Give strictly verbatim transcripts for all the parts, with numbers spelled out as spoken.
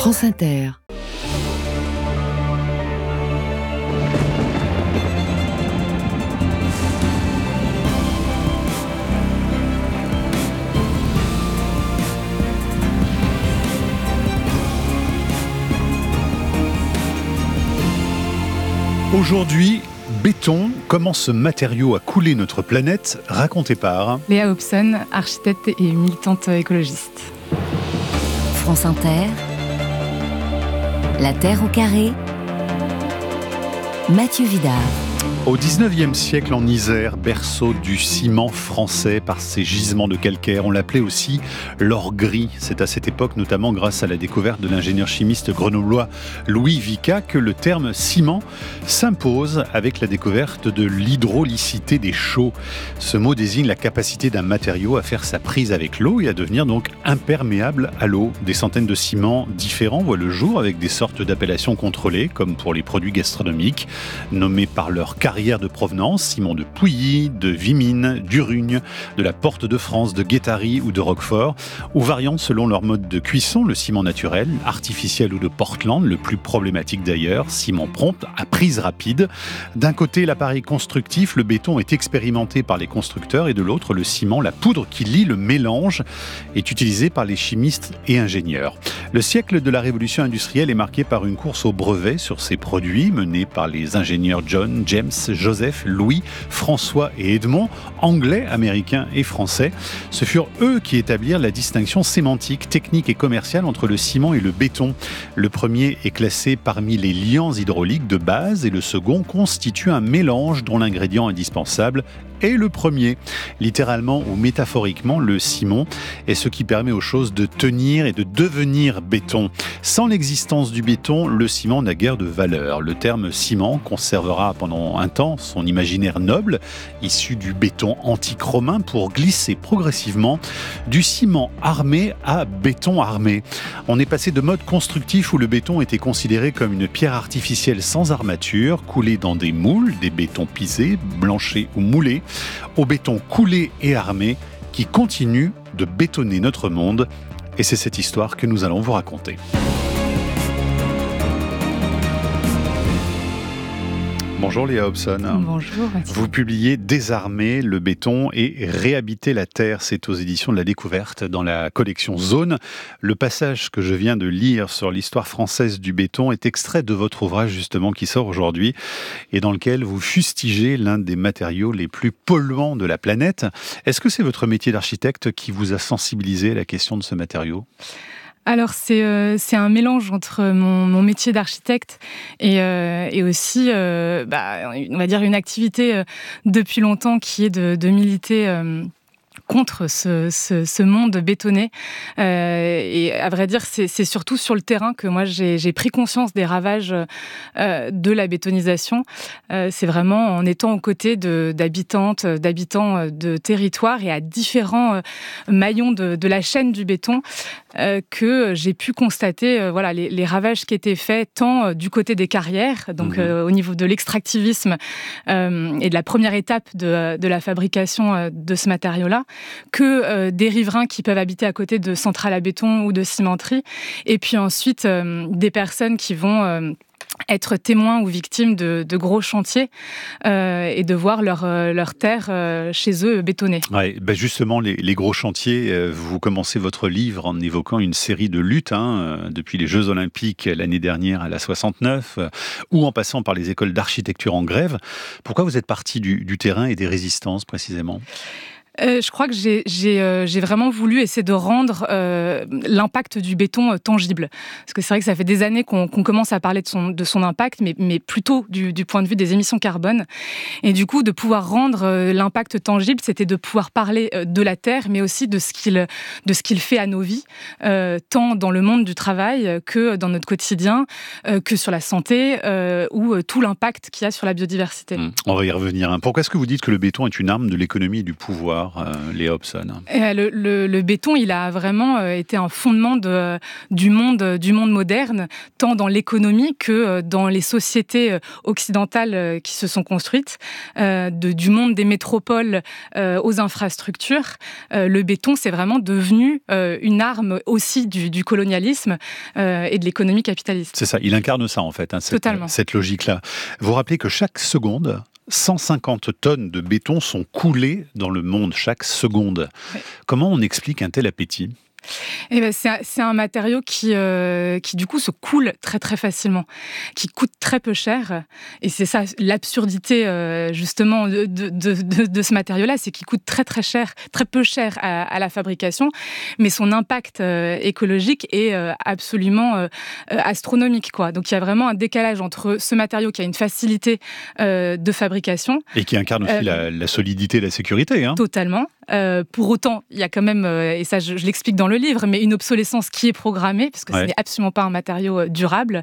France Inter. Aujourd'hui, béton, comment ce matériau a coulé notre planète, raconté par Léa Hobson, architecte et militante écologiste. France Inter, La Terre au carré, Mathieu Vidard. Au dix-neuvième siècle, en Isère, berceau du ciment français par ses gisements de calcaire, on l'appelait aussi l'or gris. C'est à cette époque, notamment grâce à la découverte de l'ingénieur chimiste grenoblois Louis Vicat, que le terme ciment s'impose avec la découverte de l'hydraulicité des chaux. Ce mot désigne la capacité d'un matériau à faire sa prise avec l'eau et à devenir donc imperméable à l'eau. Des centaines de ciments différents voient le jour avec des sortes d'appellations contrôlées, comme pour les produits gastronomiques, nommés par leur caractère de provenance, ciment de Pouilly, de Vimines, d'Urugne, de la Porte de France, de Guétary ou de Roquefort, ou variant selon leur mode de cuisson, le ciment naturel, artificiel ou de Portland, le plus problématique d'ailleurs, ciment prompt à prise rapide. D'un côté, l'appareil constructif, le béton est expérimenté par les constructeurs, et de l'autre, le ciment, la poudre qui lie le mélange, est utilisé par les chimistes et ingénieurs. Le siècle de la révolution industrielle est marqué par une course au brevet sur ces produits, menée par les ingénieurs John, James, Joseph, Louis, François et Edmond, anglais, américains et français. Ce furent eux qui établirent la distinction sémantique, technique et commerciale entre le ciment et le béton. Le premier est classé parmi les liants hydrauliques de base et le second constitue un mélange dont l'ingrédient indispensable est le premier. Littéralement ou métaphoriquement, le ciment est ce qui permet aux choses de tenir et de devenir béton. Sans l'existence du béton, le ciment n'a guère de valeur. Le terme ciment conservera pendant un temps son imaginaire noble, issu du béton antique romain, pour glisser progressivement du ciment armé à béton armé. On est passé de mode constructif où le béton était considéré comme une pierre artificielle sans armature, coulée dans des moules, des bétons pisés, blanchés ou moulés, au béton coulé et armé qui continue de bétonner notre monde. Et c'est cette histoire que nous allons vous raconter. Bonjour Léa Hobson. Bonjour Mathieu. Vous publiez Désarmer le béton et réhabiter la terre. C'est aux éditions de la Découverte dans la collection Zone. Le passage que je viens de lire sur l'histoire française du béton est extrait de votre ouvrage justement qui sort aujourd'hui et dans lequel vous fustigez l'un des matériaux les plus polluants de la planète. Est-ce que c'est votre métier d'architecte qui vous a sensibilisé à la question de ce matériau ? Alors, c'est, euh, c'est un mélange entre mon, mon métier d'architecte et, euh, et aussi, euh, bah, on va dire, une activité euh, depuis longtemps qui est de, de militer euh, contre ce, ce, ce monde bétonné. Euh, et à vrai dire, c'est, c'est surtout sur le terrain que moi, j'ai, j'ai pris conscience des ravages euh, de la bétonisation. Euh, c'est vraiment en étant aux côtés de, d'habitantes, d'habitants de territoires et à différents euh, maillons de, de la chaîne du béton euh, que j'ai pu constater euh, voilà, les, les ravages qui étaient faits tant euh, du côté des carrières, donc mmh. euh, au niveau de l'extractivisme euh, et de la première étape de, de la fabrication euh, de ce matériau-là, que euh, des riverains qui peuvent habiter à côté de centrales à béton ou de cimenteries, et puis ensuite euh, des personnes qui vont euh, être témoins ou victimes de, de gros chantiers euh, et de voir leur, euh, leur terre euh, chez eux bétonnée. Ouais, bah justement, les, les gros chantiers, euh, vous commencez votre livre en évoquant une série de luttes, hein, euh, depuis les Jeux Olympiques l'année dernière à la soixante-neuf, euh, ou en passant par les écoles d'architecture en grève. Pourquoi vous êtes parti du, du terrain et des résistances précisément ? Euh, je crois que j'ai, j'ai, euh, j'ai vraiment voulu essayer de rendre euh, l'impact du béton euh, tangible. Parce que c'est vrai que ça fait des années qu'on, qu'on commence à parler de son, de son impact, mais, mais plutôt du, du point de vue des émissions carbone. Et du coup, de pouvoir rendre euh, l'impact tangible, c'était de pouvoir parler euh, de la Terre, mais aussi de ce qu'il, de ce qu'il fait à nos vies, euh, tant dans le monde du travail que dans notre quotidien, euh, que sur la santé, euh, ou euh, tout l'impact qu'il y a sur la biodiversité. Mmh. On va y revenir. Hein. Pourquoi est-ce que vous dites que le béton est une arme de l'économie et du pouvoir ? l'histoire, euh, Léa Hobson? Et le, le, le béton, il a vraiment euh, été un fondement de, du, monde, du monde moderne, tant dans l'économie que dans les sociétés occidentales qui se sont construites, euh, de, du monde des métropoles euh, aux infrastructures. Euh, le béton, c'est vraiment devenu euh, une arme aussi du, du colonialisme euh, et de l'économie capitaliste. C'est ça, il incarne ça en fait, hein, cette, cette logique-là. Vous rappelez que chaque seconde, cent cinquante tonnes de béton sont coulées dans le monde, chaque seconde. Oui. Comment on explique un tel appétit ? Eh ben, c'est, un, c'est un matériau qui, euh, qui, du coup, se coule très, très facilement, qui coûte très peu cher. Et c'est ça, l'absurdité, euh, justement, de, de, de, de ce matériau-là, c'est qu'il coûte très, très cher, très peu cher à, à la fabrication, mais son impact euh, écologique est euh, absolument euh, astronomique, quoi. Donc, il y a vraiment un décalage entre ce matériau qui a une facilité euh, de fabrication. Et qui incarne aussi euh, la, la solidité et la sécurité. Hein. Totalement. Euh, pour autant, il y a quand même, euh, et ça je, je l'explique dans le livre, mais une obsolescence qui est programmée, parce que ouais. ce n'est absolument pas un matériau euh, durable,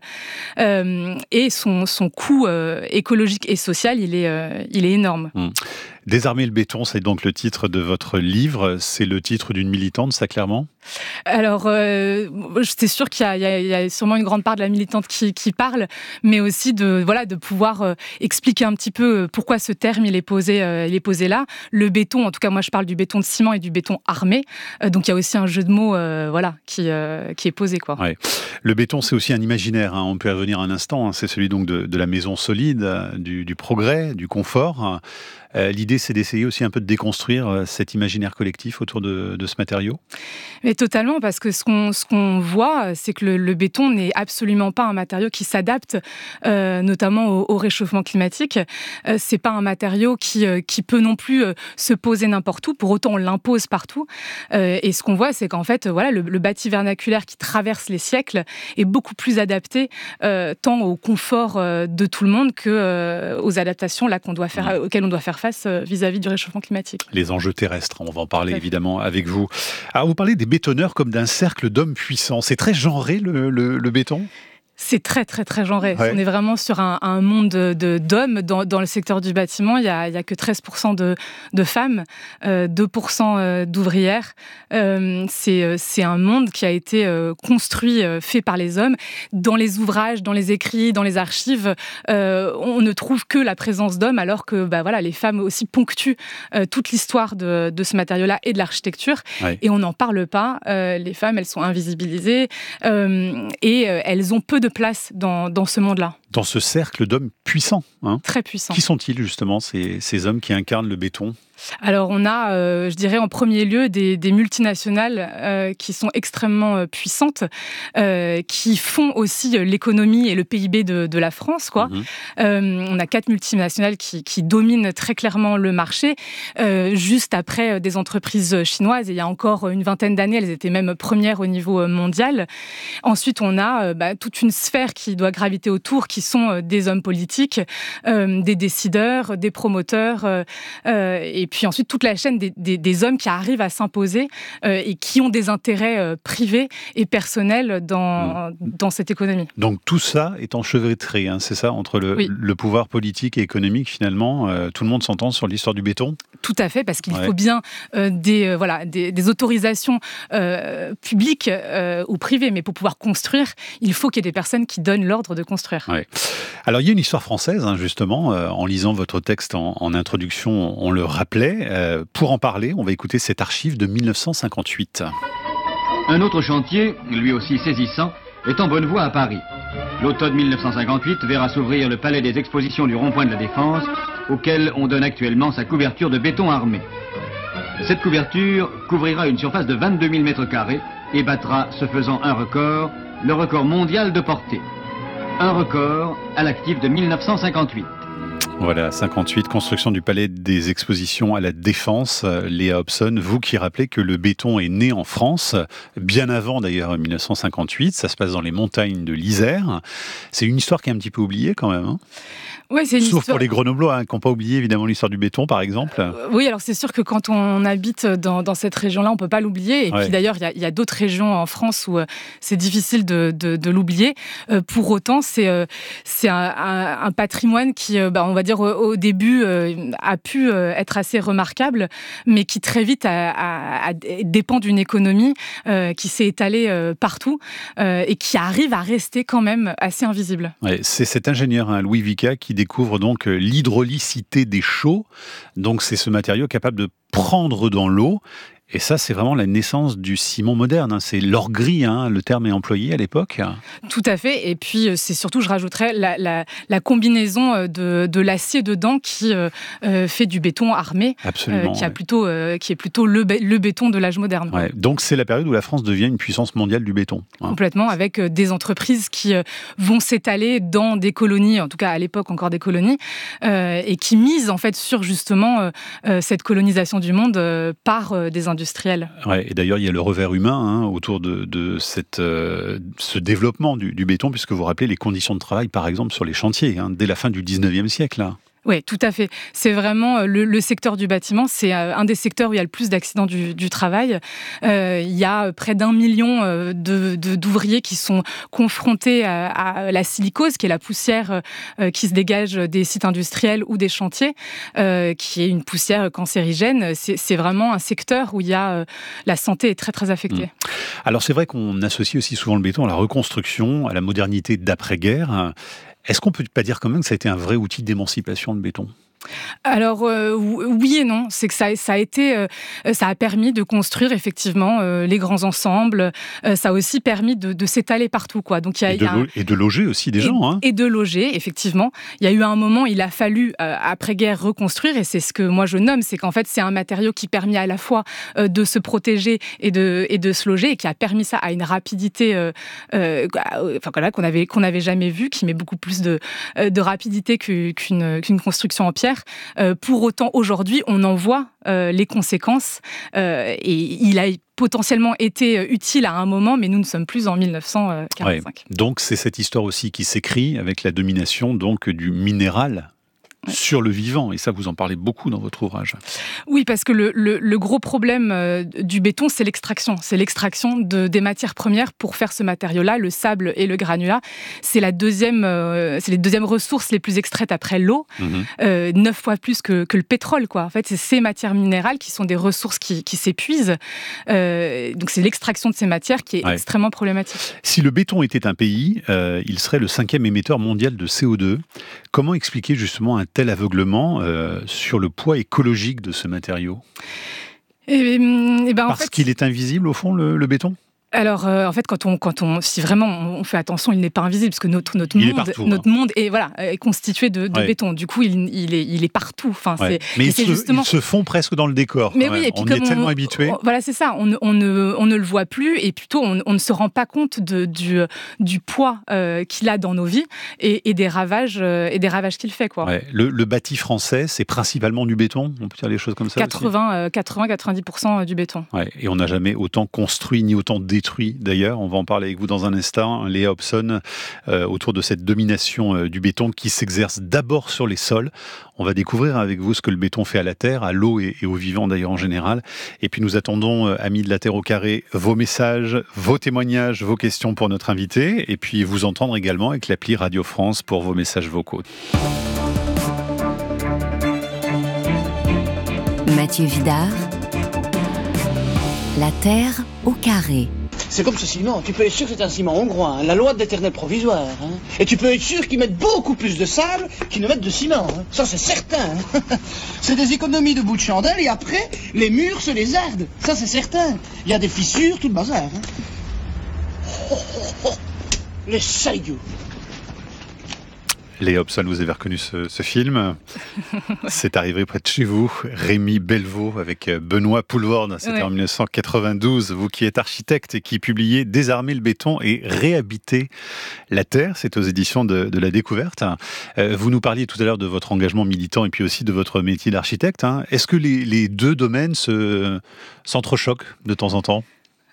euh, et son, son coût euh, écologique et social, il est, euh, il est énorme. Mmh. Désarmer le béton, c'est donc le titre de votre livre. C'est le titre d'une militante, ça, clairement ? Alors, euh, c'est sûr qu'il y a, il y a, il y a sûrement une grande part de la militante qui, qui parle, mais aussi de, voilà, de pouvoir euh, expliquer un petit peu pourquoi ce terme il est, posé, euh, il est posé là. Le béton, en tout cas, moi je parle du béton de ciment et du béton armé, euh, donc il y a aussi un jeu de mots euh, voilà, qui, euh, qui est posé, quoi. Ouais. Le béton, c'est aussi un imaginaire, hein. On peut y revenir un instant, hein. C'est celui donc de, de la maison solide, du, du progrès, du confort. Euh, l'idée, c'est d'essayer aussi un peu de déconstruire cet imaginaire collectif autour de, de ce matériau ? Mais totalement, parce que ce qu'on, ce qu'on voit, c'est que le, le béton n'est absolument pas un matériau qui s'adapte, euh, notamment au, au réchauffement climatique. Euh, c'est pas un matériau qui, euh, qui peut non plus euh, se poser n'importe où, pour autant on l'impose partout. Euh, et ce qu'on voit, c'est qu'en fait, voilà, le, le bâti vernaculaire qui traverse les siècles est beaucoup plus adapté, euh, tant au confort euh, de tout le monde que euh, aux adaptations là, qu'on doit faire, mmh. auxquelles on doit faire face vis-à-vis du réchauffement climatique. Les enjeux terrestres, on va en parler évidemment avec vous. Alors vous parlez des bétonneurs comme d'un cercle d'hommes puissants. C'est très genré le, le, le béton ? C'est très, très, très genré. Ouais. On est vraiment sur un, un monde de, de, d'hommes. Dans, dans le secteur du bâtiment, il n'y a, a que treize pour cent de, de femmes, euh, deux pour cent d'ouvrières. Euh, c'est, c'est un monde qui a été euh, construit, euh, fait par les hommes. Dans les ouvrages, dans les écrits, dans les archives, euh, on ne trouve que la présence d'hommes, alors que bah, voilà, les femmes aussi ponctuent euh, toute l'histoire de, de ce matériau-là et de l'architecture. Ouais. Et on n'en parle pas. Euh, les femmes, elles sont invisibilisées euh, et euh, elles ont peu de place dans, dans ce monde-là. Dans ce cercle d'hommes puissants. Hein. Très puissants. Qui sont-ils justement, ces, ces hommes qui incarnent le béton ? Alors on a, euh, je dirais en premier lieu, des, des multinationales euh, qui sont extrêmement euh, puissantes, euh, qui font aussi euh, l'économie et le P I B de, de la France, quoi. Mmh. Euh, on a quatre multinationales qui, qui dominent très clairement le marché, euh, juste après euh, des entreprises chinoises. Et il y a encore une vingtaine d'années, elles étaient même premières au niveau mondial. Ensuite, on a euh, bah, toute une sphère qui doit graviter autour, qui sont euh, des hommes politiques, euh, des décideurs, des promoteurs, euh, euh, et puis ensuite toute la chaîne des, des, des hommes qui arrivent à s'imposer euh, et qui ont des intérêts euh, privés et personnels dans, mmh. dans cette économie. Donc tout ça est enchevêtré, hein, c'est ça, entre le, oui. le pouvoir politique et économique finalement. Euh, tout le monde s'entend sur l'histoire du béton ? Tout à fait, parce qu'il ouais. faut bien euh, des, euh, voilà, des, des autorisations euh, publiques euh, ou privées, mais pour pouvoir construire, il faut qu'il y ait des personnes qui donnent l'ordre de construire. Ouais. Alors il y a une histoire française, hein, justement, euh, en lisant votre texte en, en introduction, on le rappelait. Euh, pour en parler, on va écouter cette archive de mille neuf cent cinquante-huit. Un autre chantier, lui aussi saisissant, est en bonne voie à Paris. L'automne mille neuf cent cinquante-huit verra s'ouvrir le palais des expositions du rond-point de la Défense, auquel on donne actuellement sa couverture de béton armé. Cette couverture couvrira une surface de vingt-deux mille mètres carrés et battra, ce faisant un record, le record mondial de portée. Un record à l'actif de mille neuf cent cinquante-huit. Voilà, cinquante-huit, construction du palais des expositions à la Défense. Léa Hobson, vous qui rappelez que le béton est né en France, bien avant d'ailleurs mille neuf cent cinquante-huit, ça se passe dans les montagnes de l'Isère. C'est une histoire qui est un petit peu oubliée quand même, hein. Ouais, c'est une Sauf histoire... pour les Grenoblois, hein, qui n'ont pas oublié évidemment l'histoire du béton, par exemple. Euh, oui, alors c'est sûr que quand on habite dans, dans cette région-là, on ne peut pas l'oublier. Et ouais. puis d'ailleurs, il y, y a d'autres régions en France où euh, c'est difficile de, de, de l'oublier. Euh, pour autant, c'est, euh, c'est un, un, un patrimoine qui, euh, bah, on va dire, dire, au, au début, euh, a pu euh, être assez remarquable, mais qui très vite a, a, a, dépend d'une économie euh, qui s'est étalée euh, partout euh, et qui arrive à rester quand même assez invisible. Ouais, c'est cet ingénieur, hein, Louis Vicat, qui découvre donc l'hydraulicité des chaux. Donc c'est ce matériau capable de prendre dans l'eau. Et ça, c'est vraiment la naissance du ciment moderne. Hein. C'est l'or gris, hein, le terme est employé à l'époque. Tout à fait. Et puis, c'est surtout, je rajouterais, la, la, la combinaison de, de l'acier dedans qui euh, fait du béton armé, Absolument, euh, qui, a ouais. plutôt, euh, qui est plutôt le, le béton de l'âge moderne. Ouais. Donc, c'est la période où la France devient une puissance mondiale du béton. Hein. Complètement, avec des entreprises qui euh, vont s'étaler dans des colonies, en tout cas à l'époque encore des colonies, euh, et qui misent en fait sur justement euh, cette colonisation du monde euh, par euh, des industriels. Ouais, et d'ailleurs, il y a le revers humain hein, autour de, de cette, euh, ce développement du, du béton, puisque vous vous rappelez les conditions de travail, par exemple, sur les chantiers, hein, dès la fin du dix-neuvième siècle. Là. Oui, tout à fait. C'est vraiment le, le secteur du bâtiment, c'est un des secteurs où il y a le plus d'accidents du, du travail. Euh, il y a près d'un million de, de, d'ouvriers qui sont confrontés à, à la silicose, qui est la poussière euh, qui se dégage des sites industriels ou des chantiers, euh, qui est une poussière cancérigène. C'est, c'est vraiment un secteur où il y a, euh, la santé est très très affectée. Mmh. Alors c'est vrai qu'on associe aussi souvent le béton à la reconstruction, à la modernité d'après-guerre. Est-ce qu'on ne peut pas dire quand même que ça a été un vrai outil d'émancipation, le béton ? Alors euh, oui et non, c'est que ça, ça a été, euh, ça a permis de construire effectivement euh, les grands ensembles. Euh, ça a aussi permis de, de s'étaler partout, quoi. Donc il y a, et, de y a lo- et de loger aussi des et, gens, hein. Et de loger, effectivement. Il y a eu un moment, il a fallu euh, après-guerre reconstruire, et c'est ce que moi je nomme, c'est qu'en fait c'est un matériau qui permet à la fois euh, de se protéger et de et de se loger, et qui a permis ça à une rapidité, euh, euh, enfin voilà, qu'on avait qu'on n'avait jamais vue, qui met beaucoup plus de de rapidité qu'une qu'une construction en pierre. Euh, pour autant, aujourd'hui, on en voit euh, les conséquences euh, et il a potentiellement été utile à un moment, mais nous ne sommes plus en dix-neuf cent quarante-cinq. Ouais. Donc, c'est cette histoire aussi qui s'écrit avec la domination donc, du minéral. Ouais. Sur le vivant, et ça vous en parlez beaucoup dans votre ouvrage. Oui, parce que le, le, le gros problème euh, du béton, c'est l'extraction. C'est l'extraction de, des matières premières pour faire ce matériau-là, le sable et le granulat. C'est, la deuxième, euh, c'est les deuxièmes ressources les plus extraites après l'eau, mmh. euh, neuf fois plus que, que le pétrole, quoi. En fait, c'est ces matières minérales qui sont des ressources qui, qui s'épuisent. Euh, donc c'est l'extraction de ces matières qui est ouais. extrêmement problématique. Si le béton était un pays, euh, il serait le cinquième émetteur mondial de C O deux. Comment expliquer justement un tel aveuglement euh, sur le poids écologique de ce matériau ? et, et ben, Parce en fait, qu'il est invisible au fond, le, le béton ? Alors, euh, en fait, quand on, quand on, si vraiment on fait attention, il n'est pas invisible, parce que notre, notre il monde, est partout, notre hein. monde est, voilà, est constitué de, de ouais. béton. Du coup, il, il, est, il est partout. Enfin, ouais. c'est, Mais ils, c'est se, justement... ils se font presque dans le décor. Mais oui, et puis on comme y est tellement on, habitué. On, voilà, c'est ça. On, on, ne, on ne le voit plus, et plutôt on, on ne se rend pas compte de, du, du poids euh, qu'il a dans nos vies et, et des ravages, euh, et des ravages qu'il fait, quoi. Ouais. Le, le bâti français, c'est principalement du béton. On peut dire les choses comme ça. quatre-vingts à quatre-vingt-dix pour cent du béton. Ouais. Et on n'a jamais autant construit ni autant détruit. D'ailleurs, on va en parler avec vous dans un instant, Léa Hobson, euh, autour de cette domination euh, du béton qui s'exerce d'abord sur les sols. On va découvrir avec vous ce que le béton fait à la terre, à l'eau et, et aux vivants d'ailleurs en général. Et puis nous attendons, euh, amis de la Terre au carré, vos messages, vos témoignages, vos questions pour notre invité. Et puis vous entendre également avec l'appli Radio France pour vos messages vocaux. Mathieu Vidard, la Terre au carré. C'est comme ce ciment, tu peux être sûr que c'est un ciment hongrois, hein, la loi de l'éternel provisoire. Hein. Et tu peux être sûr qu'ils mettent beaucoup plus de sable qu'ils ne mettent de ciment. Hein. Ça, c'est certain. Hein. C'est des économies de bout de chandelle et après, les murs se les ardent. Ça, c'est certain. Il y a des fissures, tout le bazar. Hein. Oh, oh, oh. Les sailloux. Léa Hobson, vous avez reconnu ce, ce film. C'est arrivé près de chez vous. Rémi Belvaux avec Benoît Poulvorde. C'était ouais. en dix-neuf cent quatre-vingt-douze. Vous qui êtes architecte et qui publiez Désarmer le béton et réhabiter la terre. C'est aux éditions de, de La Découverte. Euh, vous nous parliez tout à l'heure de votre engagement militant et puis aussi de votre métier d'architecte. Hein. Est-ce que les, les deux domaines se, s'entrechoquent de temps en temps ?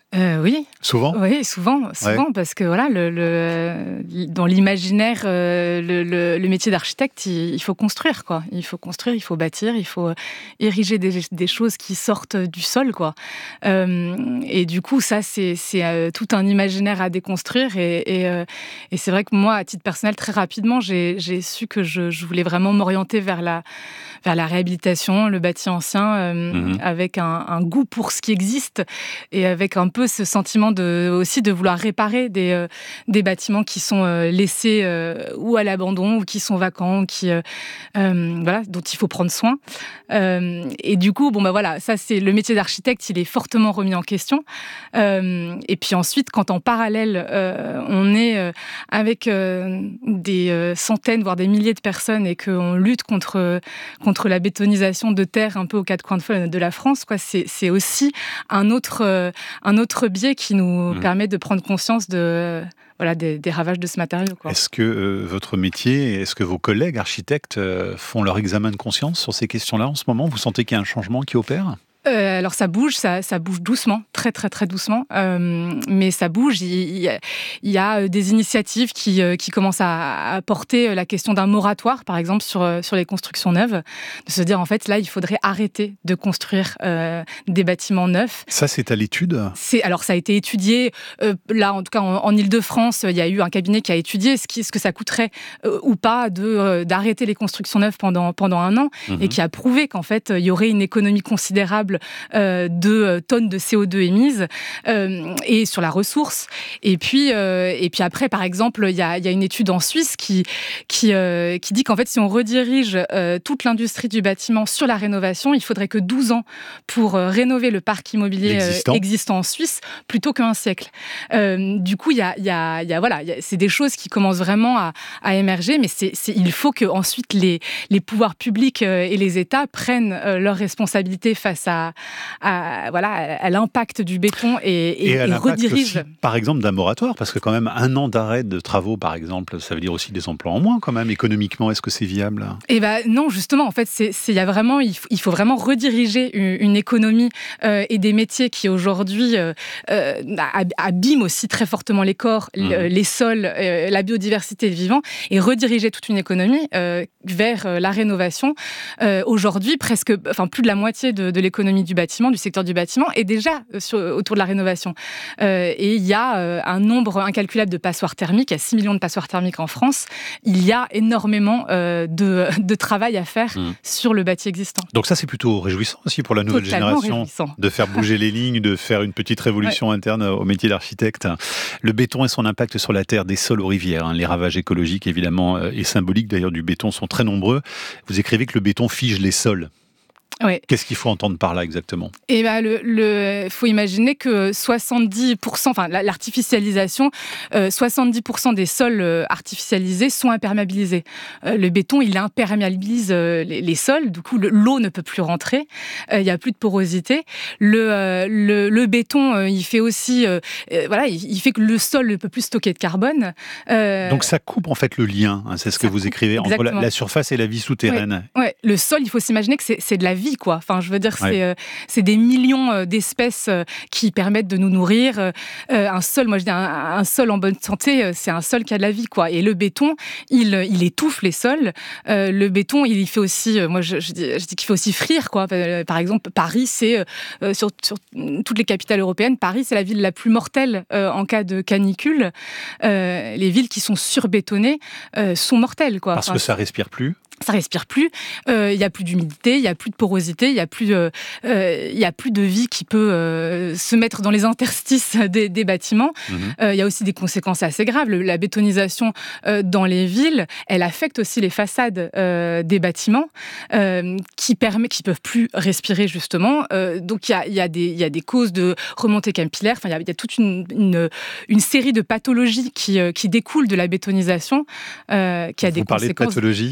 Euh, oui. Souvent Oui, souvent, souvent ouais. Parce que voilà, le, le, dans l'imaginaire, euh, le, le, le métier d'architecte, il, il faut construire, quoi. Il faut construire, il faut bâtir, il faut ériger des, des choses qui sortent du sol, quoi. Euh, et du coup, ça, c'est, c'est euh, tout un imaginaire à déconstruire. Et, et, euh, et c'est vrai que moi, à titre personnel, très rapidement, j'ai, j'ai su que je, je voulais vraiment m'orienter vers la, vers la réhabilitation, le bâti ancien, euh, mmh. avec un, un goût pour ce qui existe et avec un peu ce sentiment de, aussi de vouloir réparer des, euh, des bâtiments qui sont euh, laissés euh, ou à l'abandon ou qui sont vacants, qui, euh, euh, voilà, dont il faut prendre soin. Euh, et du coup, bon, bah voilà, ça c'est le métier d'architecte, il est fortement remis en question. Euh, et puis ensuite, quand en parallèle, euh, on est euh, avec euh, des euh, centaines, voire des milliers de personnes et qu'on lutte contre, contre la bétonisation de terre un peu aux quatre coins de, de la France, quoi, c'est, c'est aussi un autre, euh, un autre biais qui nous mmh. permet de prendre conscience de, voilà, des, des ravages de ce matériau, quoi. Est-ce que euh, votre métier, est-ce que vos collègues architectes euh, font leur examen de conscience sur ces questions-là en ce moment ? Vous sentez qu'il y a un changement qui opère ? Euh, alors ça bouge, ça, ça bouge doucement, très très très doucement, euh, mais ça bouge. Il, il, il y a des initiatives qui, euh, qui commencent à, à porter la question d'un moratoire, par exemple sur, sur les constructions neuves, de se dire en fait là il faudrait arrêter de construire euh, des bâtiments neufs. Ça c'est à l'étude ? C'est, alors ça a été étudié, euh, là en tout cas en, en Ile-de-France, il y a eu un cabinet qui a étudié ce, qui, ce que ça coûterait euh, ou pas de, euh, d'arrêter les constructions neuves pendant, pendant un an, mmh. et qui a prouvé qu'en fait il y aurait une économie considérable Euh, de tonnes de C O deux émises euh, et sur la ressource. Et puis, euh, et puis après, par exemple, il y a, y a une étude en Suisse qui, qui, euh, qui dit qu'en fait, si on redirige euh, toute l'industrie du bâtiment sur la rénovation, il faudrait que douze ans pour euh, rénover le parc immobilier existant, euh, existant en Suisse, plutôt qu'un siècle. Euh, du coup, y a, y a, y a, voilà, y a, c'est des choses qui commencent vraiment à, à émerger, mais c'est, c'est, il faut que ensuite les, les pouvoirs publics euh, et les États prennent euh, leurs responsabilités face à À, à, voilà, à l'impact du béton et, et, et, à et redirige. Aussi, par exemple, d'un moratoire, parce que quand même un an d'arrêt de travaux, par exemple, ça veut dire aussi des emplois en moins, quand même, économiquement, est-ce que c'est viable ? Eh ben non, justement, en fait, c'est, c'est, y a vraiment, il, faut, il faut vraiment rediriger une, une économie euh, et des métiers qui aujourd'hui euh, euh, abîment aussi très fortement les corps, mmh. le, les sols, euh, la biodiversité, le vivant, et rediriger toute une économie euh, vers euh, la rénovation. Euh, aujourd'hui, presque, enfin plus de la moitié de, de l'économie du bâtiment, du secteur du bâtiment, est déjà sur, autour de la rénovation. Euh, et il y a euh, un nombre incalculable de passoires thermiques, il y a six millions de passoires thermiques en France. Il y a énormément euh, de, de travail à faire mmh. sur le bâti existant. Donc ça, c'est plutôt réjouissant aussi pour la nouvelle Totalement génération, réjouissant. De faire bouger les lignes, de faire une petite révolution ouais. interne au métier d'architecte. Le béton et son impact sur la terre, des sols aux rivières. Hein. Les ravages écologiques, évidemment, et symboliques d'ailleurs du béton sont très nombreux. Vous écrivez que le béton fige les sols. Ouais. Qu'est-ce qu'il faut entendre par là exactement ? Eh ben, le, le, faut imaginer que soixante-dix pour cent, enfin l'artificialisation, euh, soixante-dix pour cent des sols artificialisés sont imperméabilisés. Euh, le béton, il imperméabilise euh, les, les sols, du coup le, l'eau ne peut plus rentrer, il euh, y a plus de porosité. Le, euh, le, le béton, euh, il fait aussi, euh, euh, voilà, il, il fait que le sol ne peut plus stocker de carbone. Euh, Donc ça coupe en fait le lien, hein, c'est ce que vous coupe, écrivez, entre la, la surface et la vie souterraine. Ouais, ouais. Le sol, il faut s'imaginer que c'est, c'est de la vie. Quoi. Enfin, je veux dire, ouais. c'est, euh, c'est des millions euh, d'espèces euh, qui permettent de nous nourrir. Euh, un sol, moi je dis un, un sol en bonne santé, euh, c'est un sol qui a de la vie, quoi. Et le béton, il, il étouffe les sols. Euh, le béton, il fait aussi, euh, moi je, je, dis, je dis qu'il fait aussi frire, quoi. Par exemple, Paris, c'est euh, sur, sur toutes les capitales européennes, Paris, c'est la ville la plus mortelle euh, en cas de canicule. Euh, les villes qui sont surbétonnées euh, sont mortelles, quoi. Parce enfin, que ça respire plus. Ça respire plus, il euh, y a plus d'humidité, il y a plus de porosité, il y a plus, euh, euh, y a plus de vie qui peut euh, se mettre dans les interstices des, des bâtiments. Il mmh. euh, y a aussi des conséquences assez graves. Le, la bétonisation euh, dans les villes, elle affecte aussi les façades euh, des bâtiments euh, qui permet, qui peuvent plus respirer justement. Euh, donc il y a, y a des, il y a des causes de remontée capillaire. Enfin il y a, y a toute une, une, une série de pathologies qui, euh, qui découlent de la bétonisation, euh, qui a Vous des parlez conséquences. De pathologie. Oui.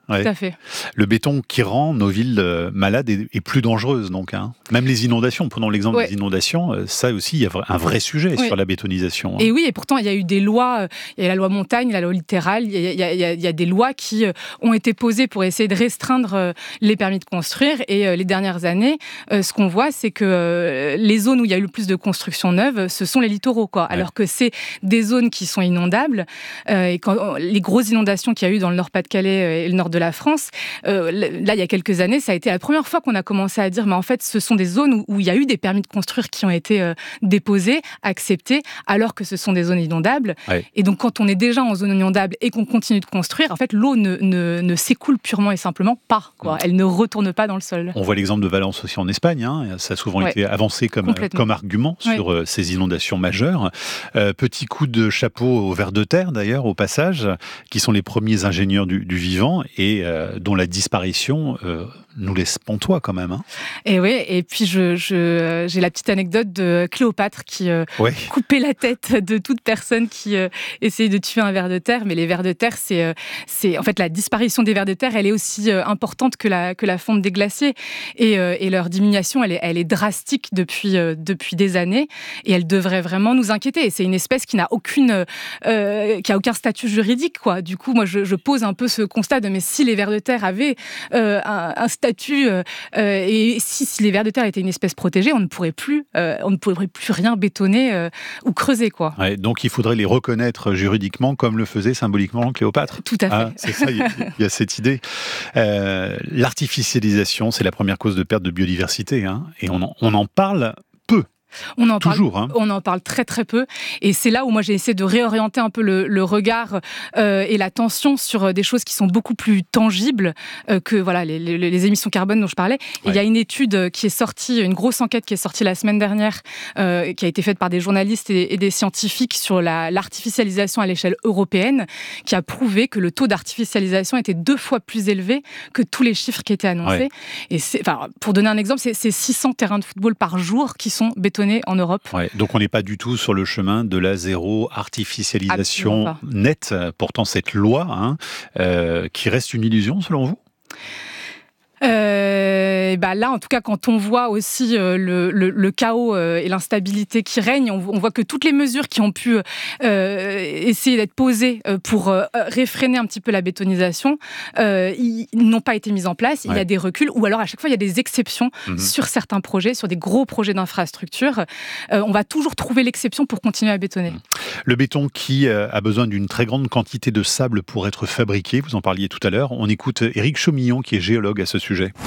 Ouais. Tout à fait. Le béton qui rend nos villes euh, malades et, et plus dangereuses, donc. Hein. Même les inondations, prenons l'exemple ouais. des inondations, euh, ça aussi, il y a un vrai sujet oui. sur la bétonisation. Hein. Et oui, et pourtant, il y a eu des lois, euh, il y a la loi montagne, la loi littorale, il y a, il y a, il y a, il y a des lois qui euh, ont été posées pour essayer de restreindre euh, les permis de construire. Et euh, les dernières années, euh, ce qu'on voit, c'est que euh, les zones où il y a eu le plus de construction neuve, ce sont les littoraux, quoi. Ouais. Alors que c'est des zones qui sont inondables. Euh, et quand, les grosses inondations qu'il y a eu dans le Nord-Pas-de-Calais et le nord de la France, euh, là, il y a quelques années, ça a été la première fois qu'on a commencé à dire, mais en fait, ce sont des zones où, où il y a eu des permis de construire qui ont été euh, déposés, acceptés, alors que ce sont des zones inondables. Ouais. Et donc, quand on est déjà en zone inondable et qu'on continue de construire, en fait, l'eau ne, ne, ne s'écoule purement et simplement pas, quoi. Ouais. Elle ne retourne pas dans le sol. On voit l'exemple de Valence aussi en Espagne. Hein. Ça a souvent ouais. été avancé comme, comme argument sur ouais. ces inondations majeures. Euh, petit coup de chapeau aux vers de terre, d'ailleurs, au passage, qui sont les premiers ingénieurs du, du vivant et euh, dont la disparition euh, nous laisse pantois quand même. Hein. Et oui, et puis je, je, j'ai la petite anecdote de Cléopâtre qui euh, ouais. coupait la tête de toute personne qui euh, essayait de tuer un ver de terre. Mais les vers de terre, c'est, euh, c'est en fait la disparition des vers de terre, elle est aussi euh, importante que la, que la fonte des glaciers. Et, euh, et leur diminution, elle est, elle est drastique depuis, euh, depuis des années. Et elle devrait vraiment nous inquiéter. Et c'est une espèce qui n'a aucune, euh, qui a aucun statut juridique, quoi. Du coup, moi, je, je pose un peu ce constat de mais si les vers de terre avaient euh, un, un statut euh, et si, si les vers de terre étaient une espèce protégée, on ne pourrait plus, euh, on ne pourrait plus rien bétonner euh, ou creuser, quoi. Ouais, donc il faudrait les reconnaître juridiquement comme le faisait symboliquement Cléopâtre. Tout à fait. Ah, c'est ça, il y, y a cette idée. Euh, l'artificialisation, c'est la première cause de perte de biodiversité, hein, et on en, on en parle peu. On en, Toujours, parle, hein. on en parle très très peu et c'est là où moi j'ai essayé de réorienter un peu le, le regard euh, et l'attention sur des choses qui sont beaucoup plus tangibles euh, que voilà, les, les, les émissions carbone dont je parlais. Il ouais. y a une étude qui est sortie, une grosse enquête qui est sortie la semaine dernière euh, qui a été faite par des journalistes et, et des scientifiques sur la, l'artificialisation à l'échelle européenne qui a prouvé que le taux d'artificialisation était deux fois plus élevé que tous les chiffres qui étaient annoncés. Ouais. Et c'est, pour donner un exemple, c'est, c'est six cents terrains de football par jour qui sont bétonnés en Europe. Ouais, donc on n'est pas du tout sur le chemin de la zéro artificialisation nette. Pourtant cette loi, hein, euh, qui reste une illusion selon vous ? Euh, bah là, en tout cas, quand on voit aussi euh, le, le, le chaos euh, et l'instabilité qui règnent, on, on voit que toutes les mesures qui ont pu euh, essayer d'être posées euh, pour euh, réfréner un petit peu la bétonisation, euh, ils, ils n'ont pas été mises en place. Il ouais. y a des reculs, ou alors à chaque fois, il y a des exceptions mmh. sur certains projets, sur des gros projets d'infrastructure. Euh, on va toujours trouver l'exception pour continuer à bétonner. Le béton qui euh, a besoin d'une très grande quantité de sable pour être fabriqué, vous en parliez tout à l'heure. On écoute Éric Chaumillon, qui est géologue à ce sujet. Sujet.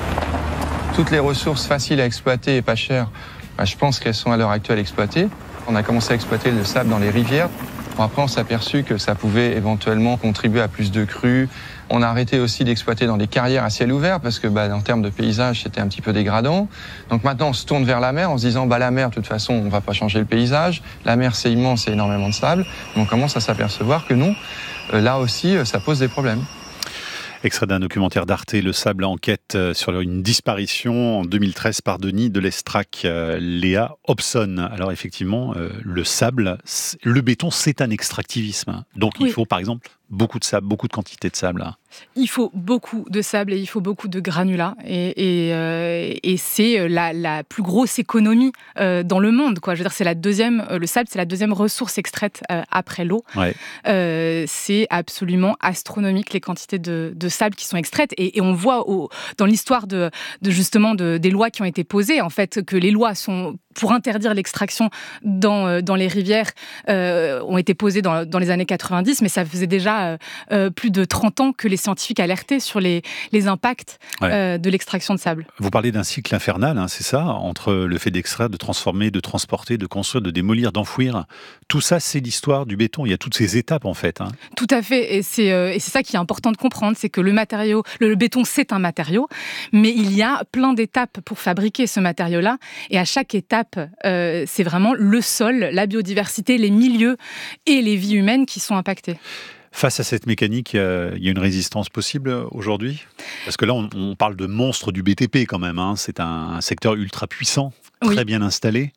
Toutes les ressources faciles à exploiter et pas chères, bah, je pense qu'elles sont à l'heure actuelle exploitées. On a commencé à exploiter le sable dans les rivières. Bon, après, on s'est aperçu que ça pouvait éventuellement contribuer à plus de crues. On a arrêté aussi d'exploiter dans les carrières à ciel ouvert parce que, bah, en termes de paysage, c'était un petit peu dégradant. Donc maintenant, on se tourne vers la mer en se disant, bah, la mer, de toute façon, on ne va pas changer le paysage. La mer, c'est immense, c'est énormément de sable. Mais on commence à s'apercevoir que non, euh, là aussi, ça pose des problèmes. Extrait d'un documentaire d'Arte, Le Sable enquête sur une disparition en deux mille treize par Denis de l'Estrac, euh, Léa Hobson. Alors effectivement, euh, le sable, le béton, c'est un extractivisme. Donc oui. il faut par exemple beaucoup de sable, beaucoup de quantité de sable. Il faut beaucoup de sable et il faut beaucoup de granulats. Et, et, euh, et c'est la, la plus grosse économie euh, dans le monde, quoi. Je veux dire, c'est la deuxième, le sable, c'est la deuxième ressource extraite euh, après l'eau. Ouais. Euh, c'est absolument astronomique les quantités de, de sable qui sont extraites. Et, et on voit au, dans l'histoire de, de justement de, des lois qui ont été posées, en fait, que les lois sont pour interdire l'extraction dans, dans les rivières euh, ont été posées dans, dans les années quatre-vingt-dix, mais ça faisait déjà euh, plus de trente ans que les scientifiques alertaient sur les, les impacts ouais. euh, de l'extraction de sable. Vous parlez d'un cycle infernal, hein, c'est ça, entre le fait d'extraire, de transformer, de transporter, de construire, de démolir, d'enfouir. Tout ça, c'est l'histoire du béton. Il y a toutes ces étapes, en fait. Hein. Tout à fait. Et c'est, euh, et c'est ça qui est important de comprendre, c'est que le matériau, le, le béton, c'est un matériau, mais il y a plein d'étapes pour fabriquer ce matériau-là. Et à chaque étape, euh, c'est vraiment le sol, la biodiversité, les milieux et les vies humaines qui sont impactées. Face à cette mécanique, euh, il y a une résistance possible aujourd'hui ? Parce que là, on, on parle de monstre du B T P quand même. Hein. C'est un, un secteur ultra puissant, très oui. bien installé.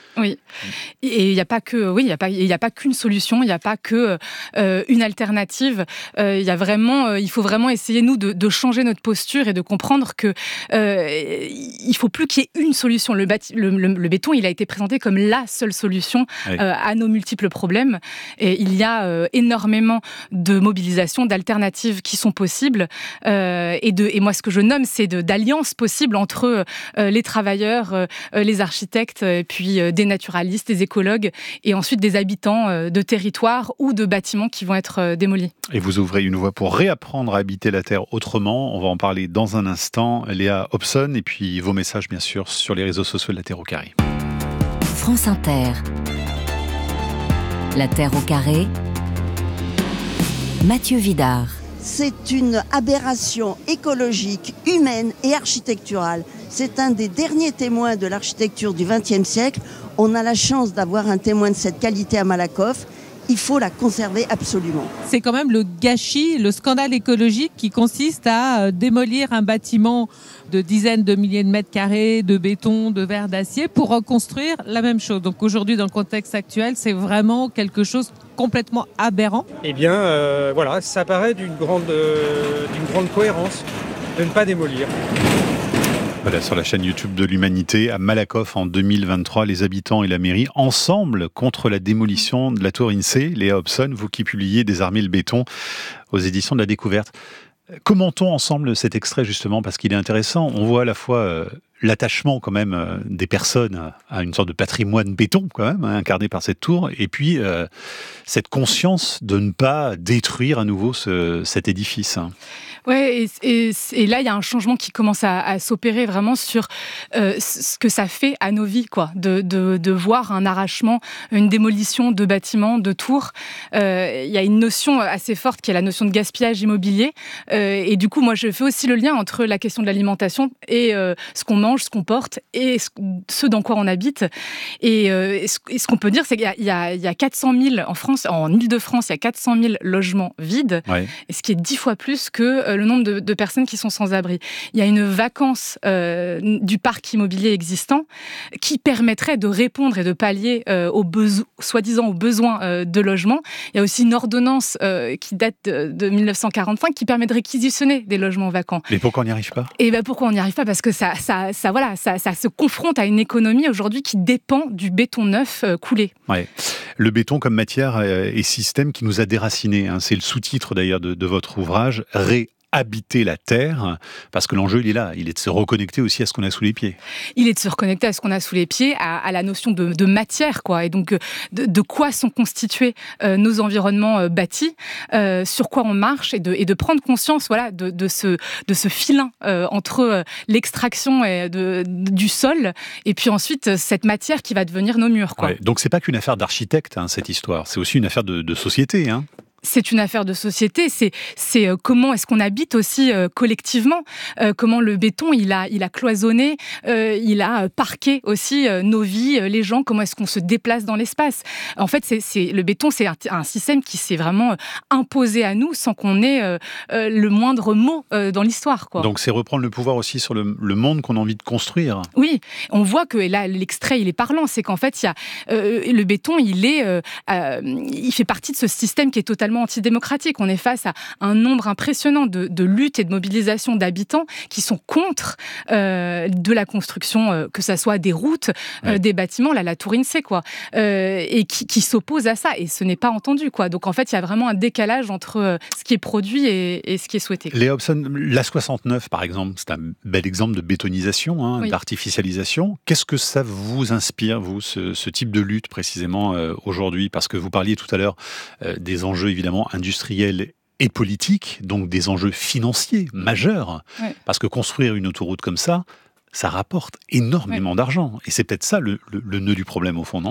Oui, et il n'y a pas que, oui, il n'y a pas, il n'y a pas qu'une solution, il n'y a pas que euh, une alternative. Euh, il y a vraiment, euh, il faut vraiment essayer nous de, de changer notre posture et de comprendre que euh, il faut plus qu'il y ait une solution. Le, bâti, le, le, le béton, il a été présenté comme la seule solution oui. euh, à nos multiples problèmes. Et il y a euh, énormément de mobilisations, d'alternatives qui sont possibles. Euh, et de, et moi, ce que je nomme, c'est de, d'alliances possibles entre euh, les travailleurs, euh, les architectes, et puis euh, des naturalistes, des écologues et ensuite des habitants de territoires ou de bâtiments qui vont être démolis. Et vous ouvrez une voie pour réapprendre à habiter la Terre autrement. On va en parler dans un instant. Léa Hobson, et puis vos messages bien sûr sur les réseaux sociaux de La Terre au Carré. France Inter. La Terre au Carré. Mathieu Vidard. C'est une aberration écologique, humaine et architecturale. C'est un des derniers témoins de l'architecture du vingtième siècle. On a la chance d'avoir un témoin de cette qualité à Malakoff. Il faut la conserver absolument. C'est quand même le gâchis, le scandale écologique qui consiste à démolir un bâtiment de dizaines de milliers de mètres carrés, de béton, de verre, d'acier, pour reconstruire la même chose. Donc aujourd'hui, dans le contexte actuel, c'est vraiment quelque chose complètement aberrant. Eh bien, euh, voilà, ça paraît d'une grande, euh, d'une grande cohérence de ne pas démolir. Voilà, sur la chaîne YouTube de l'Humanité, à Malakoff en deux mille vingt-trois, les habitants et la mairie ensemble contre la démolition de la tour INSEE. Léa Hobson, vous qui publiez Désarmer le béton aux éditions de la Découverte. Commentons ensemble cet extrait justement parce qu'il est intéressant. On voit à la fois euh, l'attachement quand même euh, des personnes à une sorte de patrimoine béton quand même, hein, incarné par cette tour, et puis euh, cette conscience de ne pas détruire à nouveau ce, cet édifice. Ouais, et, et, et là il y a un changement qui commence à, à s'opérer vraiment sur euh, ce que ça fait à nos vies, quoi, de, de, de voir un arrachement, une démolition de bâtiments, de tours. Euh, il y a une notion assez forte qui est la notion de gaspillage immobilier, euh, et du coup moi je fais aussi le lien entre la question de l'alimentation et euh, ce qu'on mange, ce qu'on porte et ce, ce dans quoi on habite. Et, euh, et, ce, et ce qu'on peut dire, c'est qu'il y a, il y a, il y a quatre cent mille en France, en Île-de-France, il y a quatre cent mille logements vides, ouais. Et ce qui est dix fois plus que le nombre de, de personnes qui sont sans abri. Il y a une vacance euh, du parc immobilier existant qui permettrait de répondre et de pallier euh, aux beso- soi-disant aux besoins euh, de logement. Il y a aussi une ordonnance euh, qui date de, de dix-neuf cent quarante-cinq qui permet de réquisitionner des logements vacants. Mais pourquoi on n'y arrive pas ? Et ben pourquoi on n'y arrive pas ? Parce que ça, ça, ça, voilà, ça, ça se confronte à une économie aujourd'hui qui dépend du béton neuf euh, coulé. Ouais. Le béton comme matière et système qui nous a déracinés. Hein. C'est le sous-titre d'ailleurs de, de votre ouvrage, Ré. Habiter la Terre, parce que l'enjeu, il est là. Il est de se reconnecter aussi à ce qu'on a sous les pieds. Il est de se reconnecter à ce qu'on a sous les pieds, à, à la notion de, de matière, quoi, et donc de, de quoi sont constitués euh, nos environnements euh, bâtis, euh, sur quoi on marche, et de, et de prendre conscience, voilà, de, de, ce, de ce filin euh, entre euh, l'extraction et de, de, du sol, et puis ensuite cette matière qui va devenir nos murs, quoi. Ouais, donc c'est pas qu'une affaire d'architecte, hein, cette histoire. C'est aussi une affaire de, de société, hein. C'est une affaire de société, c'est, c'est euh, comment est-ce qu'on habite aussi euh, collectivement, euh, comment le béton, il a, il a cloisonné, euh, il a parqué aussi euh, nos vies, euh, les gens, comment est-ce qu'on se déplace dans l'espace. En fait, c'est, c'est, le béton, c'est un, un système qui s'est vraiment euh, imposé à nous sans qu'on ait euh, euh, le moindre mot euh, dans l'histoire, quoi. Donc c'est reprendre le pouvoir aussi sur le, le monde qu'on a envie de construire. Oui, on voit que là, l'extrait, il est parlant, c'est qu'en fait, il y a, euh, le béton, il, est, euh, euh, il fait partie de ce système qui est totalement antidémocratique. On est face à un nombre impressionnant de, de luttes et de mobilisations d'habitants qui sont contre euh, de la construction, euh, que ça soit des routes, euh, ouais. des bâtiments, là, la tour INSEE, quoi, euh, et qui, qui s'opposent à ça. Et ce n'est pas entendu, quoi. Donc en fait, il y a vraiment un décalage entre euh, ce qui est produit et, et ce qui est souhaité. Léa Hobson, l'A soixante-neuf, par exemple, c'est un bel exemple de bétonisation, hein, oui. d'artificialisation. Qu'est-ce que ça vous inspire, vous, ce, ce type de lutte, précisément, euh, aujourd'hui ? Parce que vous parliez tout à l'heure euh, des enjeux, évidemment, industriels et politiques, donc des enjeux financiers majeurs. Ouais. Parce que construire une autoroute comme ça, ça rapporte énormément ouais. d'argent. Et c'est peut-être ça le, le, le nœud du problème, au fond, non ?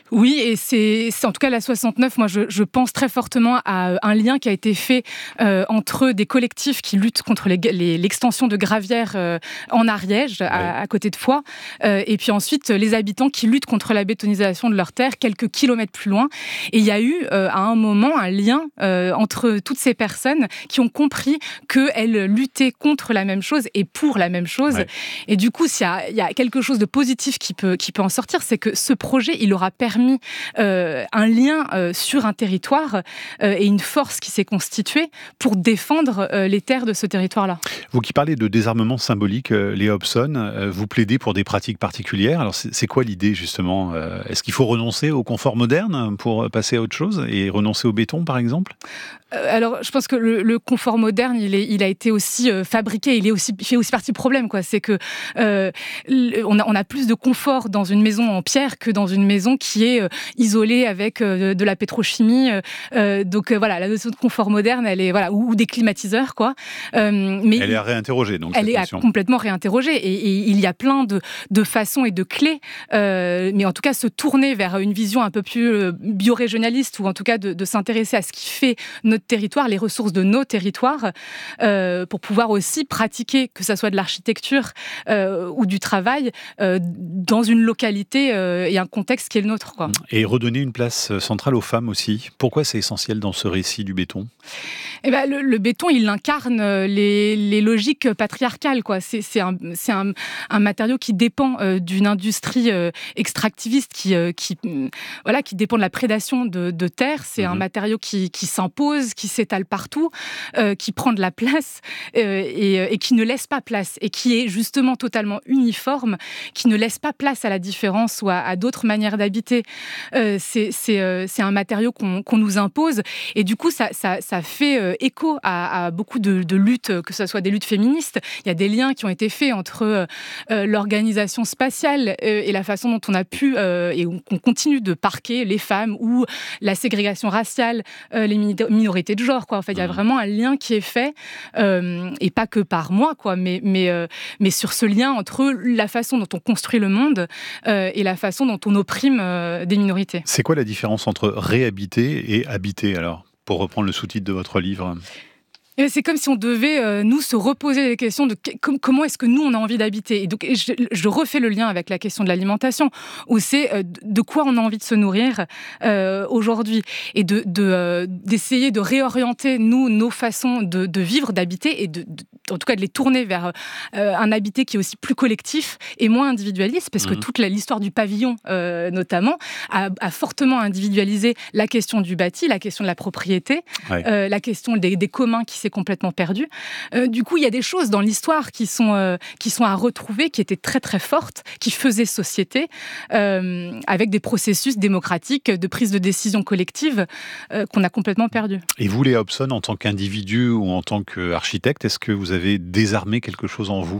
Oui, et c'est, c'est en tout cas la soixante-neuf, moi je, je pense très fortement à un lien qui a été fait euh, entre des collectifs qui luttent contre les, les, l'extension de gravières euh, en Ariège, ouais. à, à côté de Foix, euh, et puis ensuite les habitants qui luttent contre la bétonisation de leurs terres quelques kilomètres plus loin. Et il y a eu euh, à un moment un lien euh, entre toutes ces personnes qui ont compris qu'elles luttaient contre la même chose et pour la même chose. Ouais. Et du coup, s'il y a, il y a quelque chose de positif qui peut, qui peut en sortir, c'est que ce projet, il aura permis euh, un lien euh, sur un territoire euh, et une force qui s'est constituée pour défendre euh, les terres de ce territoire-là. Vous qui parlez de désarmement symbolique, euh, Léa Hobson, euh, vous plaidez pour des pratiques particulières. Alors c'est, c'est quoi l'idée justement ? euh, Est-ce qu'il faut renoncer au confort moderne pour passer à autre chose et renoncer au béton par exemple ? Alors, je pense que le, le confort moderne, il, est, il a été aussi euh, fabriqué, il, est aussi, il fait aussi partie du problème, quoi. C'est que euh, on, a, on a plus de confort dans une maison en pierre que dans une maison qui est euh, isolée avec euh, de la pétrochimie. Euh, donc euh, voilà, la notion de confort moderne, elle est voilà, ou, ou des climatiseurs, quoi. Euh, mais elle est à réinterroger, donc. Elle est à complètement réinterroger, et, et il y a plein de, de façons et de clés. Euh, mais en tout cas, se tourner vers une vision un peu plus biorégionaliste, ou en tout cas de, de s'intéresser à ce qui fait notre territoire, les ressources de nos territoires, euh, pour pouvoir aussi pratiquer, que ça soit de l'architecture euh, ou du travail, euh, dans une localité euh, et un contexte qui est le nôtre, quoi. Et redonner une place centrale aux femmes aussi. Pourquoi c'est essentiel dans ce récit du béton ? Eh ben, le, le béton, il incarne les, les logiques patriarcales, quoi. C'est, c'est, un, c'est un, un matériau qui dépend euh, d'une industrie euh, extractiviste qui, euh, qui, euh, voilà, qui dépend de la prédation de, de terre. C'est mmh. un matériau qui, qui s'impose, qui s'étale partout, euh, qui prend de la place euh, et, et qui ne laisse pas place, et qui est justement totalement uniforme, qui ne laisse pas place à la différence ou à, à d'autres manières d'habiter. Euh, c'est, c'est, euh, c'est un matériau qu'on, qu'on nous impose, et du coup, ça, ça, ça fait euh, écho à, à beaucoup de, de luttes, que ce soit des luttes féministes. Il y a des liens qui ont été faits entre euh, l'organisation spatiale euh, et la façon dont on a pu euh, et qu'on continue de parquer les femmes, ou la ségrégation raciale, euh, les minorités de genre, quoi. En fait, il y a vraiment un lien qui est fait, euh, et pas que par moi, quoi, mais, mais, euh, mais sur ce lien entre la façon dont on construit le monde euh, et la façon dont on opprime euh, des minorités. C'est quoi la différence entre réhabiter et habiter, alors, pour reprendre le sous-titre de votre livre ? C'est comme si on devait, euh, nous, se reposer les questions de que, comment est-ce que nous, on a envie d'habiter. Et donc, je, je refais le lien avec la question de l'alimentation, où c'est euh, de quoi on a envie de se nourrir euh, aujourd'hui. Et de, de, euh, d'essayer de réorienter, nous, nos façons de, de vivre, d'habiter, et de, de, en tout cas de les tourner vers euh, un habiter qui est aussi plus collectif et moins individualiste, parce mmh. que toute la, l'histoire du pavillon, euh, notamment, a, a fortement individualisé la question du bâti, la question de la propriété, ouais. euh, la question des, des communs qui s'est complètement perdu. Euh, du coup, il y a des choses dans l'histoire qui sont, euh, qui sont à retrouver, qui étaient très très fortes, qui faisaient société, euh, avec des processus démocratiques de prise de décision collective euh, qu'on a complètement perdus. Et vous, Léa Hobson, en tant qu'individu ou en tant qu'architecte, est-ce que vous avez désarmé quelque chose en vous ?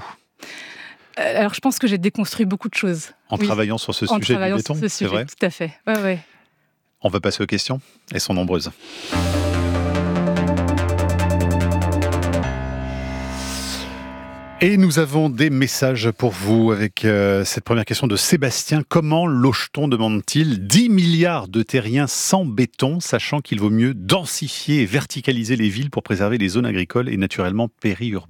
euh, Alors, je pense que j'ai déconstruit beaucoup de choses. En oui. travaillant sur ce en sujet travaillant du béton, sur ce sujet, c'est vrai ? Tout à fait, ouais, ouais. On va passer aux questions. Elles sont nombreuses. Et nous avons des messages pour vous avec euh, cette première question de Sébastien. Comment loge-t-on, demande-t-il, dix milliards de terriens sans béton, sachant qu'il vaut mieux densifier et verticaliser les villes pour préserver les zones agricoles et naturellement périurbaines ?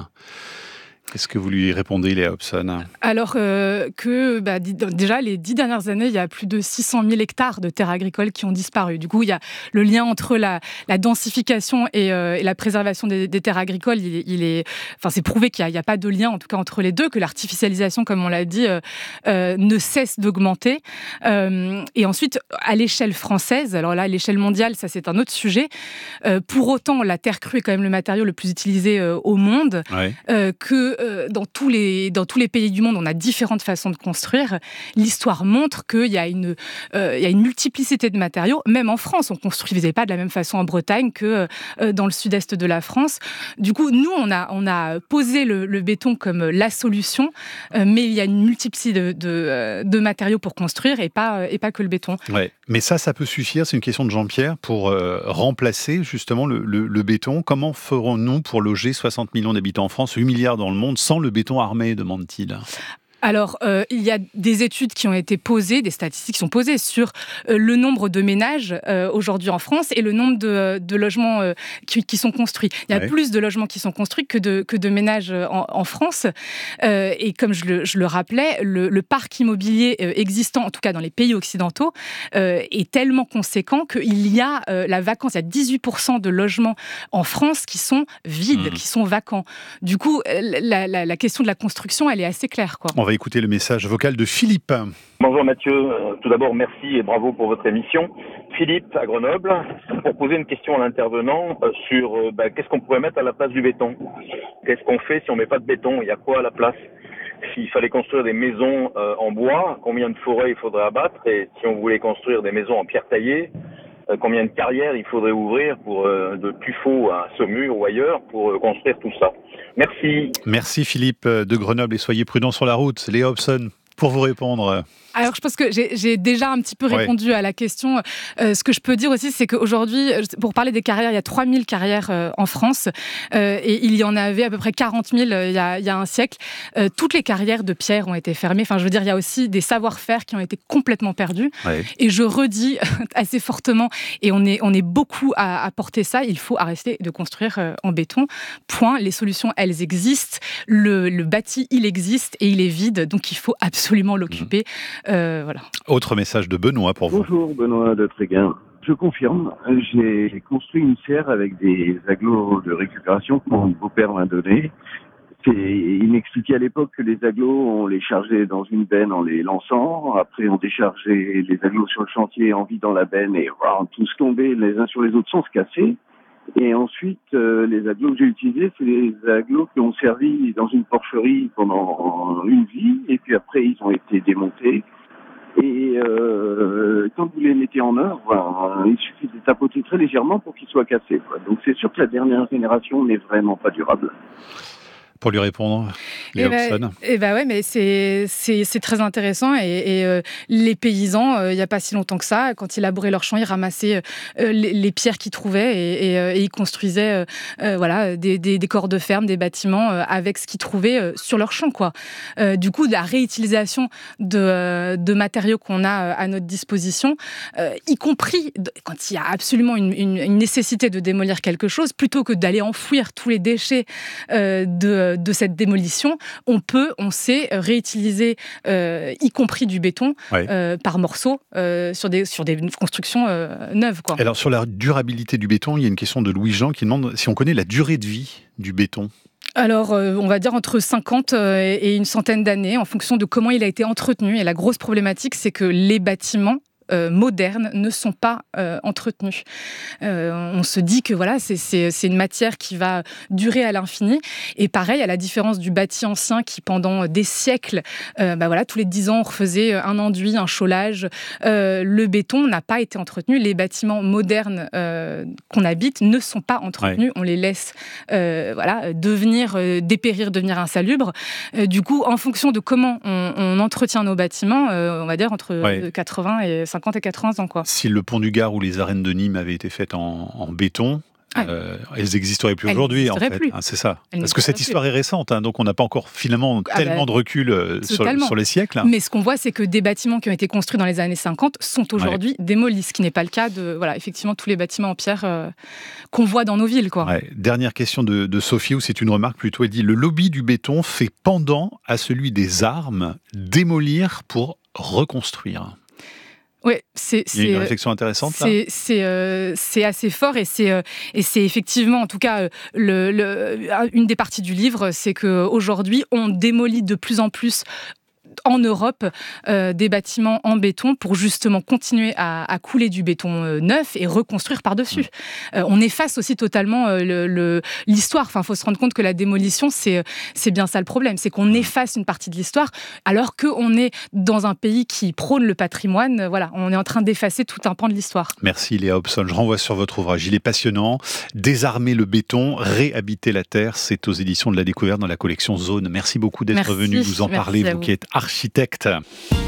Qu'est-ce que vous lui répondez, Léa Hobson ? Alors euh, que bah, déjà, les dix dernières années, il y a plus de six cent mille hectares de terres agricoles qui ont disparu. Du coup, il y a le lien entre la, la densification et, euh, et la préservation des, des terres agricoles. Il, il est, enfin, c'est prouvé qu'il n'y a, a pas de lien, en tout cas, entre les deux, que l'artificialisation, comme on l'a dit, euh, euh, ne cesse d'augmenter. Euh, et ensuite, à l'échelle française, alors là, à l'échelle mondiale, ça c'est un autre sujet. Euh, pour autant, la terre crue est quand même le matériau le plus utilisé euh, au monde, ouais. euh, que Euh, dans, tous les, dans tous les pays du monde, on a différentes façons de construire. L'histoire montre qu'il y a une, euh, il y a une multiplicité de matériaux. Même en France, on ne construisait pas de la même façon en Bretagne que euh, dans le sud-est de la France. Du coup, nous, on a, on a posé le, le béton comme la solution, euh, mais il y a une multiplicité de, de, de matériaux pour construire et pas, et pas que le béton. Ouais. Mais ça, ça peut suffire, c'est une question de Jean-Pierre, pour euh, remplacer justement le, le, le béton. Comment ferons-nous pour loger soixante millions d'habitants en France, huit milliards dans le monde, sans le béton armé, demande-t-il ? Alors, euh, il y a des études qui ont été posées, des statistiques qui sont posées sur euh, le nombre de ménages euh, aujourd'hui en France et le nombre de, de logements euh, qui, qui sont construits. Il y a ouais. plus de logements qui sont construits que de, que de ménages en, en France. Euh, et comme je le, je le rappelais, le, le parc immobilier euh, existant, en tout cas dans les pays occidentaux, euh, est tellement conséquent qu'il y a euh, la vacance. Il y a dix-huit pour cent de logements en France qui sont vides, mmh. qui sont vacants. Du coup, la, la, la question de la construction, elle est assez claire, quoi. On va écouter le message vocal de Philippe. Bonjour Mathieu, tout d'abord merci et bravo pour votre émission. Philippe à Grenoble, pour poser une question à l'intervenant sur euh, bah, qu'est-ce qu'on pourrait mettre à la place du béton. Qu'est-ce qu'on fait si on met pas de béton? Il y a quoi à la place? S'il fallait construire des maisons euh, en bois, combien de forêts il faudrait abattre? Et si on voulait construire des maisons en pierre taillée, euh, combien de carrières il faudrait ouvrir pour euh, de Tuffeau à Saumur ou ailleurs pour euh, construire tout ça? Merci. Merci Philippe de Grenoble et soyez prudents sur la route. Léa Hobson, pour vous répondre. Alors, je pense que j'ai, j'ai déjà un petit peu répondu ouais. à la question. Euh, ce que je peux dire aussi, c'est qu'aujourd'hui, pour parler des carrières, il y a trois mille carrières euh, en France euh, et il y en avait à peu près quarante mille euh, il, y a, il y a un siècle. Euh, toutes les carrières de pierre ont été fermées. Enfin, je veux dire, il y a aussi des savoir-faire qui ont été complètement perdus. Ouais. Et je redis assez fortement, et on est, on est beaucoup à, à porter ça, il faut arrêter de construire euh, en béton. Point. Les solutions, elles existent. Le, le bâti, il existe et il est vide. Donc, il faut absolument l'occuper. Mmh. Euh, voilà. Autre message de Benoît pour vous. Bonjour Benoît de Tréguin. Je confirme, j'ai construit une serre avec des agglos de récupération que mon beau-père m'a donné. C'est, il m'expliquait à l'époque que les agglos, on les chargeait dans une benne en les lançant. Après, on déchargeait les agglos sur le chantier en vidant la benne et wow, tous tombaient les uns sur les autres sans se casser. Et ensuite, euh, les agglos que j'ai utilisés, c'est les agglos qui ont servi dans une porcherie pendant une vie. Et puis après, ils ont été démontés. Et euh, quand vous les mettez en œuvre, voilà, il suffit de tapoter très légèrement pour qu'ils soient cassés, quoi. Donc c'est sûr que la dernière génération n'est vraiment pas durable. Pour lui répondre, Léa Hobson. Bah, eh bah ouais, mais c'est, c'est, c'est très intéressant. Et, et euh, les paysans, euh, il n'y a pas si longtemps que ça, quand ils labouraient leurs champs, ils ramassaient euh, les, les pierres qu'ils trouvaient et, et, euh, et ils construisaient euh, euh, voilà, des, des, des corps de ferme, des bâtiments euh, avec ce qu'ils trouvaient euh, sur leur champ, quoi. Euh, du coup, la réutilisation de, euh, de matériaux qu'on a euh, à notre disposition, euh, y compris de, quand il y a absolument une, une, une nécessité de démolir quelque chose, plutôt que d'aller enfouir tous les déchets euh, de de cette démolition, on peut, on sait réutiliser, euh, y compris du béton, ouais. euh, par morceaux, euh, sur des sur des constructions euh, neuves, quoi. Alors sur la durabilité du béton, il y a une question de Louis-Jean qui demande si on connaît la durée de vie du béton. Alors, euh, on va dire entre cinquante et une centaine d'années, en fonction de comment il a été entretenu. Et la grosse problématique, c'est que les bâtiments Euh, modernes ne sont pas euh, entretenus. Euh, on se dit que voilà, c'est, c'est, c'est une matière qui va durer à l'infini. Et pareil, à la différence du bâti ancien qui, pendant des siècles, euh, bah voilà, tous les dix ans, on refaisait un enduit, un chaulage. Euh, le béton n'a pas été entretenu. Les bâtiments modernes euh, qu'on habite ne sont pas entretenus. Ouais. On les laisse euh, voilà, devenir, euh, dépérir, devenir insalubres. Euh, du coup, en fonction de comment on, on entretient nos bâtiments, euh, on va dire entre ouais. quatre-vingts et cinquante et quatre-vingts ans, quoi. Si le pont du Gard ou les arènes de Nîmes avaient été faites en, en béton, ah. euh, elles n'existeraient plus elles aujourd'hui, en fait. Plus. Hein, c'est ça. Elles Parce que cette histoire plus. est récente, hein, donc on n'a pas encore finalement ah tellement bah, de recul euh, sur, sur les siècles. Hein. Mais ce qu'on voit, c'est que des bâtiments qui ont été construits dans les années cinquante sont aujourd'hui ouais. démolis, ce qui n'est pas le cas de, voilà, effectivement, tous les bâtiments en pierre euh, qu'on voit dans nos villes, quoi. Ouais. Dernière question de, de Sophie, où c'est une remarque plutôt, elle dit « Le lobby du béton fait pendant à celui des armes, démolir pour reconstruire ». Ouais, c'est, Il y a une réflexion intéressante là. C'est, c'est, euh, c'est assez fort et c'est, euh, et c'est effectivement, en tout cas, euh, le, le, une des parties du livre, c'est qu'aujourd'hui, on démolit de plus en plus en Europe euh, des bâtiments en béton pour justement continuer à, à couler du béton euh, neuf et reconstruire par-dessus. Mmh. Euh, on efface aussi totalement euh, le, le, l'histoire. Enfin, il faut se rendre compte que la démolition, c'est, c'est bien ça le problème. C'est qu'on efface une partie de l'histoire alors qu'on est dans un pays qui prône le patrimoine. Euh, voilà, on est en train d'effacer tout un pan de l'histoire. Merci Léa Hobson. Je renvoie sur votre ouvrage. Il est passionnant. Désarmer le béton, réhabiter la terre. C'est aux éditions de la Découverte dans la collection Zone. Merci beaucoup d'être Merci. venu nous en Merci parler, vous, vous qui êtes architecte.